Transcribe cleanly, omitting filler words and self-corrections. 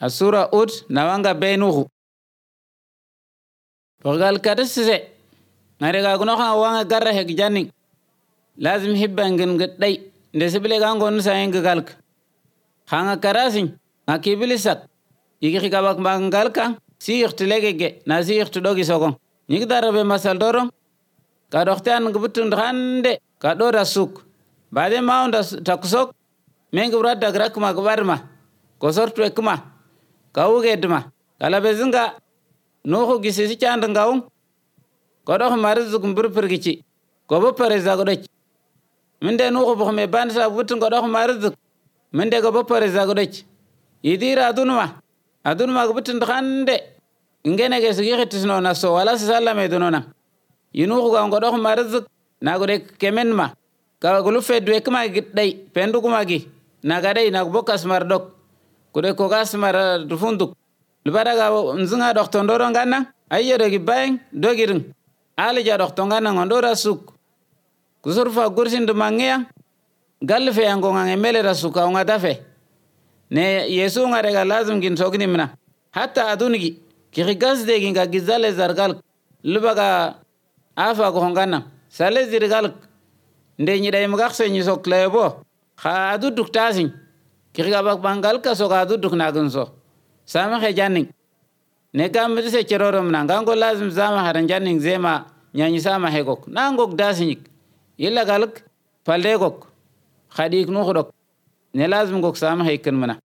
asura ud nawanga benuhu porgal kadisse ngare ga guno ha wanga garra hek janning lazim hibbangen gaddai nde sibile ga ngon sa eng galk hanga karasin akibilisak yigi kabak mangalka sirtlege na sirtdogi sogon nyig darabe masal dorom ka doxtan gbutun hande ka do rasuk bade maunda takusok mengi brada grakma gbarma ko sortu ekma ka ugedma kala bezinga no gisi chand ngaw ko dox marzuk mburpirgici ko bo pare zagodech minde no bo me ban sa butun ko dox marzuk minde go bo pare zagodech idira adunma gbutun hande ingene ge sigi khitisno na so wala sallame dunona yinu ko ngo dox marzuk nagode kemenma ka gulu feddu ekma giddai pendu kuma gi nagadai nag bokas mardok kude ko gas mar dufunduk libadaga nzinga dokto ndoro ngana ayere gi bang dogirin alija dokto ngana ngondora suk kusurfa gursin de mangya galfe yango ngange mele rasuka ngadafe ne yesu ngare ga lazim gin sogni mina hatta adunigi ki gas de ginga gizale zargal libaga afa ko ngana sale zirgal nde nyi day magaxse nyi sok lebo kha adu duktasin kiga bak bangal ka so adu duk nagun so sama khe janning ne kam se cherorom na ngango lazim zama haran janning zema nyanyi sama hegok nangok dasinik illa galk falde gok khadik no khodok ne lazim gok sama heyken mana